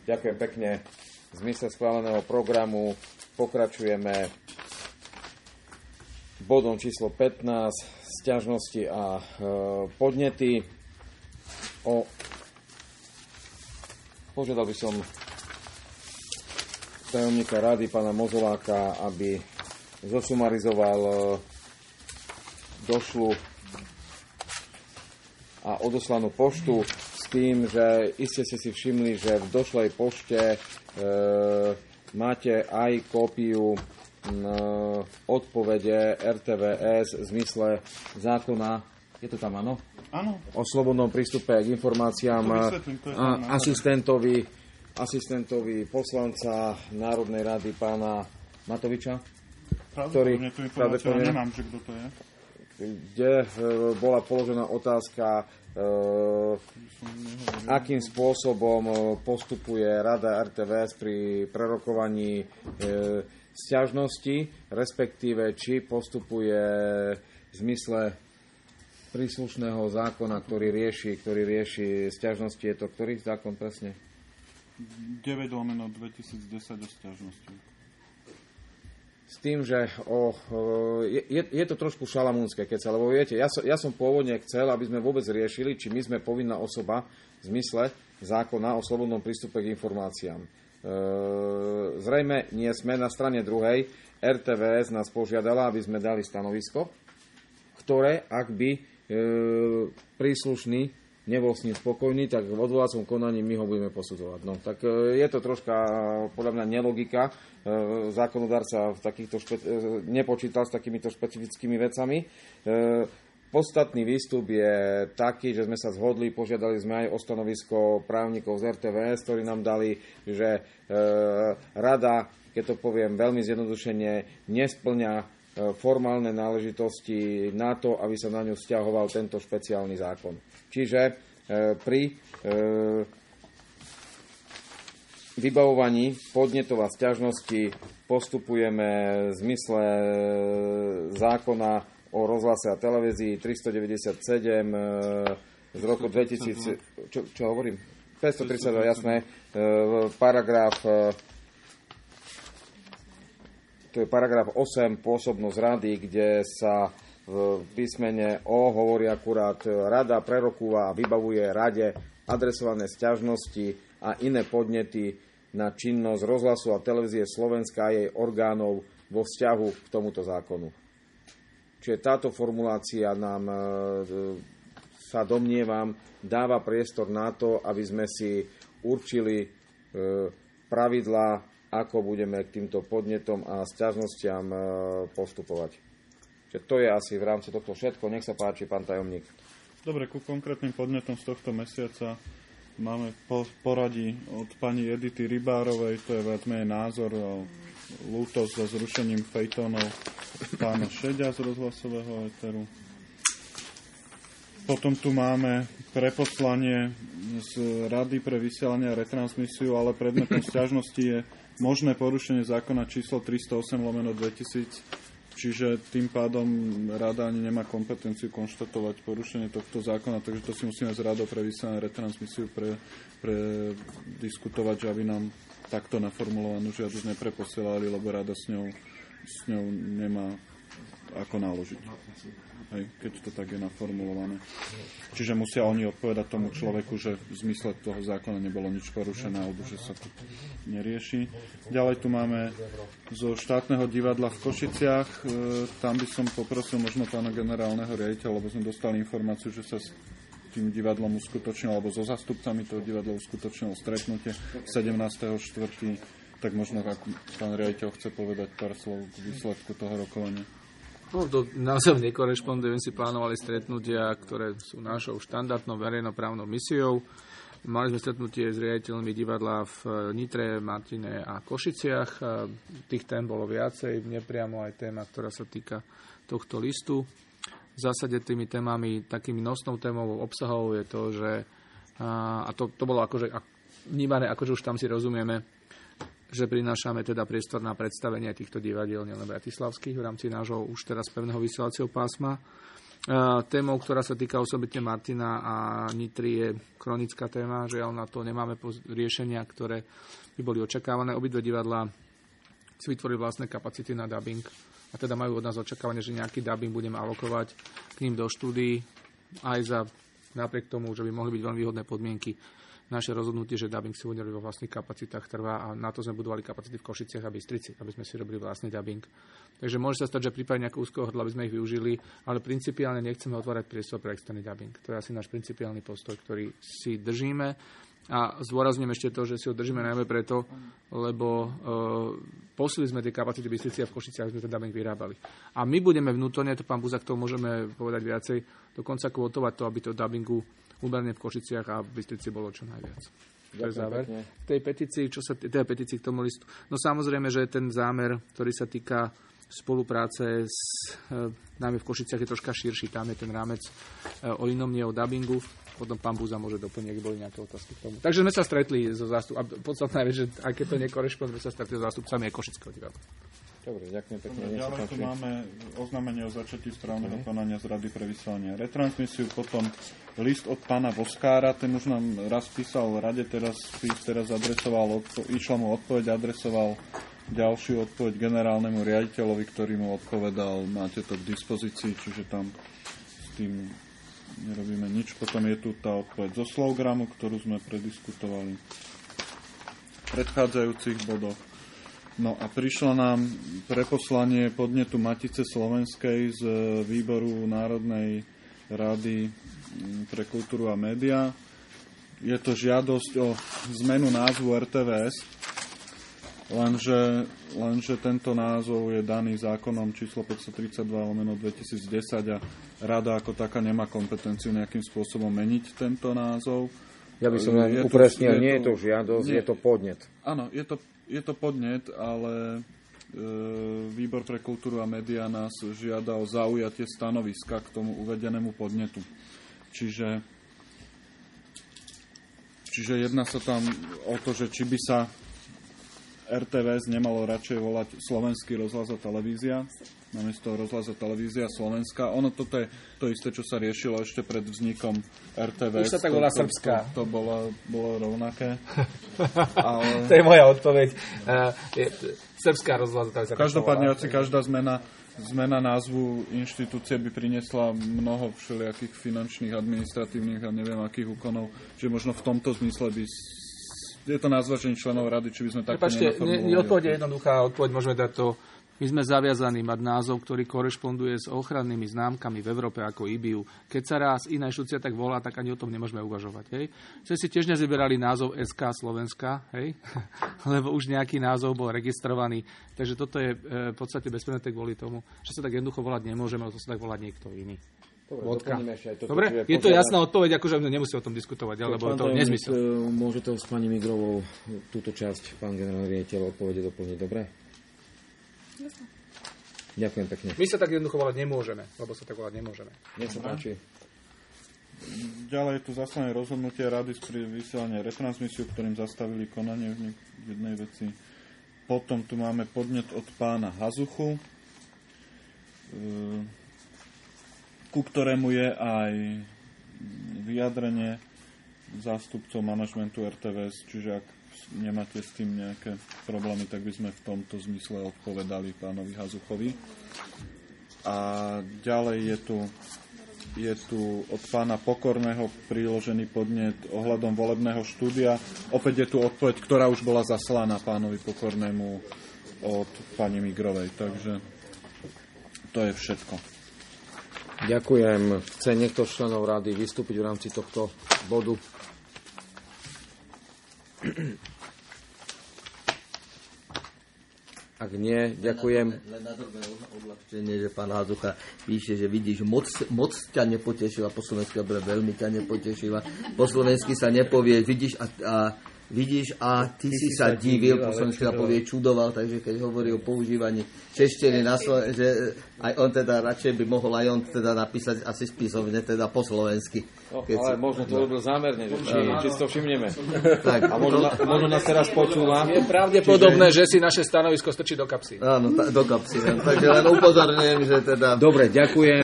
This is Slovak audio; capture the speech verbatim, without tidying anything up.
Ďakujem pekne. V zmysle schváleného programu pokračujeme bodom číslo pätnásť, sťažnosti a e, podnety. O, požiadal by som tajomníka rady, pána Mozoláka, aby zosumarizoval e, došlu a odoslanú poštu s tým, že iste ste si všimli, že v došlej pošte e, máte aj kópiu e, odpovede er té vé es v zmysle zákona, je to tam, áno? Áno. O slobodnom prístupe k informáciám a asistentovi, asistentovi poslanca Národnej rady pána Matoviča. Pravdepodobne tú informáciu nemám, že kto to je. Kde bola položená otázka, e, akým spôsobom postupuje Rada er té vé es pri prerokovaní e, sťažnosti, respektíve či postupuje v zmysle príslušného zákona, ktorý rieši, ktorý rieši sťažnosti. Je to ktorý zákon presne? deväť lomeno dvetisícdesať o sťažnosti. S tým, že o, je, je to trošku šalamúnske, keď sa, lebo viete, ja, so, ja som pôvodne chcel, aby sme vôbec riešili, či my sme povinná osoba v zmysle zákona o slobodnom prístupe k informáciám. E, zrejme nie sme. Na strane druhej er té vé es nás požiadala, aby sme dali stanovisko, ktoré, ak by e, príslušný nebol s ním spokojný, tak v odvolacom konaní my ho budeme posudzovať. No, tak je to troška, podľa mňa, nelogika. Zákonodárca v takýchto špe- nepočítal s takýmito špecifickými vecami. Podstatný výstup je taký, že sme sa zhodli, požiadali sme aj o stanovisko právnikov z er té vé es, ktorí nám dali, že rada, keď to poviem veľmi zjednodušene, nesplňa formálne náležitosti na to, aby sa na ňu vzťahoval tento špeciálny zákon. Čiže e, pri e, vybavovaní podnetov a sťažnosti postupujeme v zmysle zákona o rozhlase a televízii tristodeväťdesiatsedem e, z roku dvetisíc... Čo, čo hovorím? päťstotridsaťdva, jasné. E, paragraf... E, to je paragraf osem, pôsobnosť rady, kde sa v písmene O hovorí akurát, rada prerokúva a vybavuje rade adresované sťažnosti a iné podnety na činnosť rozhlasu a televízie Slovenska a jej orgánov vo vzťahu k tomuto zákonu. Čiže táto formulácia nám, sa domnievam, dáva priestor na to, aby sme si určili pravidlá, ako budeme k týmto podnetom a sťažnostiam postupovať. Čiže to je asi v rámci tohto všetko. Nech sa páči, pán tajomník. Dobre, ku konkrétnym podnetom z tohto mesiaca máme po poradí od pani Edity Rybárovej, to je viac menej názor o lútosť so zrušením fejtónov pána Šeďa z rozhlasového éteru. Potom tu máme preposlanie z Rady pre vysielanie a retransmisiu, ale predmetom sťažnosti je možné porušenie zákona číslo tristosem lomeno dvetisíc, čiže tým pádom rada ani nemá kompetenciu konštatovať porušenie tohto zákona, takže to si musíme s radou pre vysielanie a retransmisiu pre, pre diskutovať, že aby nám takto naformulovanú žiadosť nepreposielali, lebo rada s ňou, s ňou nemá ako naložiť. Hej, keď to tak je naformulované. Čiže musia oni odpovedať tomu človeku, že v zmysle toho zákona nebolo nič porušené, alebo že sa to nerieši. Ďalej tu máme zo štátneho divadla v Košiciach. E, tam by som poprosil možno pána generálneho riaditeľa, lebo sme dostali informáciu, že sa s tým divadlom uskutočnilo, alebo so zastupcami toho divadla uskutočnilo stretnutie sedemnásteho štvrtého Tak možno, ak pán riaditeľ chce povedať pár slov k výsledku toho rokovania. No, to naozaj nekorešponduje, si plánovali stretnutia, ktoré sú našou štandardnou verejnoprávnou misiou. Mali sme stretnutie s riaditeľmi divadla v Nitre, Martine a Košiciach. Tých tém bolo viacej, nepriamo aj téma, ktorá sa týka tohto listu. V zásade tými témami, takými nosnou témou obsahov je to, že, a to, to bolo akože vnímané, akože už tam si rozumieme, že prinášame teda priestor na predstavenie týchto divadiel, nielen bratislavských, v rámci nášho už teraz pevného vysielacieho pásma. témou, ktorá sa týka osobitne Martina a Nitry, je chronická téma, že na to nemáme riešenia, ktoré by boli očakávané. Obidve divadlá si vytvorili vlastné kapacity na dubbing a teda majú od nás očakávanie, že nejaký dubbing budeme alokovať k ním do štúdií aj za napriek tomu, že by mohli byť veľmi výhodné podmienky. Naše rozhodnutie, že dubbing si budeme vo vlastných kapacitách, trvá a na to sme budovali kapacity v Košiciach a Bystrici, aby sme si robili vlastný dubbing. Takže môže sa stať, že prípadne nejaké úzkeho hrdla, aby sme ich využili, ale principiálne nechceme otvárať priestor pre externý dubbing. To je asi náš principiálny postoj, ktorý si držíme. A zdôrazňujem ešte to, že si ho držíme najmä preto, lebo e, posili sme tie kapacity v Bystrici a v Košiciach, aby sme ten dubbing vyrábali. A my budeme vnútorne, to pán Buzak, to môžeme povedať viacej, dokonca kvotovať to, aby to dubbingu úmerne v Košiciach a v Bystrici bolo čo najviac. To je záver. V tej petícii, čo sa teda petícii k tomu listu. No samozrejme, že ten zámer, ktorý sa týka spolupráce s, e, najmä v Košiciach, je troška širší. Tam je ten rámec e, o inom, nie o dubbingu. Potom pán Buza môže doplniť, ak boli nejaké otázky k tomu. Takže sme sa stretli so zástupcami, a podstatné je, že aj keď to nekorešponduje, sme sa stretli so zástupcami aj Košického divadla. Dobre, ďakujem pekne. Dobre, ďalej tu máme oznámenie o začatí správneho mm. konania z Rady pre vysielanie a retransmisiu, potom list od pána Voskára, ten už nám raz písal Rade, teraz, teraz adresoval, išla mu odpoveď, adresoval ďalšiu odpoveď generálnemu riaditeľovi, ktorý mu odpovedal, máte to k dispozícii, čiže tam s tým nerobíme nič. Potom je tu tá odpoveď zo Slovgramu, ktorú sme prediskutovali v predchádzajúcich bodoch. No a prišlo nám preposlanie podnetu Matice Slovenskej z výboru Národnej rady pre kultúru a média. Je to žiadosť o zmenu názvu er té vé es, lenže, lenže tento názov je daný zákonom číslo päťstotridsaťdva lomeno dvetisícdesať a rada ako taká nemá kompetenciu nejakým spôsobom meniť tento názov. Ja by som len upresnil, nie je to žiadosť, nie, je to podnet. Áno, je to, je to podnet, ale e, Výbor pre kultúru a média nás žiada o zaujatie stanoviska k tomu uvedenému podnetu. Čiže, čiže jedná sa tam o to, že či by sa er té vé es nemalo radšej volať Slovenský rozhlas a televízia, namiesto rozhlas a televízia Slovenská. Ono toto je to isté, čo sa riešilo ešte pred vznikom er té vé es. Už sa tak volá to, Srbská. To, to bolo, bolo rovnaké. Ale... To je moja odpoveď. Uh, je, Srbská rozhlas a televízia. Každopádne, asi každá zmena, zmena názvu inštitúcie by priniesla mnoho všelijakých finančných, administratívnych a neviem akých úkonov, že možno v tomto zmysle by je to na zváženie členov rady, či by sme takto nenaformulovali. Nie, odpoveď je jednoduchá, odpoveď môžeme dať to. My sme zaviazaní mať názov, ktorý korešponduje s ochrannými známkami v Európe ako í bé ú. Keď sa raz iná inštitúcia tak volá, tak ani o tom nemôžeme uvažovať. Hej? Sme si tiež nezaberali názov es ká Slovenska, hej? Lebo už nejaký názov bol registrovaný. Takže toto je v podstate bezpredmetné kvôli tomu, že sa tak jednoducho volať nemôžeme, ale to sa tak volať niekto iný. Dobre, toto, Dobre? Je to jasná odpoveď, akože nemusí o tom diskutovať, alebo to nezmysel. Môže to s pani Migrovou túto časť pán generálny riaditeľ odpovede doplniť, dobre? Jasne. Ďakujem pekne. My sa tak jednoducho volať nemôžeme, lebo sa tak volať nemôžeme. Nech sa páči. Ďalej je tu zaslané rozhodnutie Rady pri vysielaní retransmisiu, ktorým zastavili konanie v jednej veci. Potom tu máme podnet od pána Hazuchu, ku ktorému je aj vyjadrenie zástupcov manažmentu er té vé es, čiže ak nemáte s tým nejaké problémy, tak by sme v tomto zmysle odpovedali pánovi Hazuchovi. A ďalej je tu, je tu od pána Pokorného priložený podnet ohľadom volebného štúdia. Opäť je tu odpoveď, ktorá už bola zaslaná pánovi Pokornému od pani Migrovej. Takže to je všetko. Ďakujem. Chce niekto z členov rady vystúpiť v rámci tohto bodu? Ak nie, ďakujem. Len na drobné odľahčenie, že pán Hazucha píše, že vidíš, moc, moc ťa nepotešila, po slovensky, veľmi ťa nepotešila, po slovensky sa nepovie, vidíš a, a vidíš a ty, ty si sa divil, po slovensky sa povie čudoval, takže keď hovorí o používaní češtiny na Slovensku, že aj on teda radšej by mohol aj on teda napísať asi spisovne, teda po slovensky. No, ale si... možno to robil zámerne, či, či si to všimneme. Tak, a možno, to... možno nás teraz počúva. Je pravdepodobné, čiže... že si naše stanovisko strčí do kapsy. Áno, ta, do kapsy. Takže len upozorňujem, že teda... Dobre, ďakujem.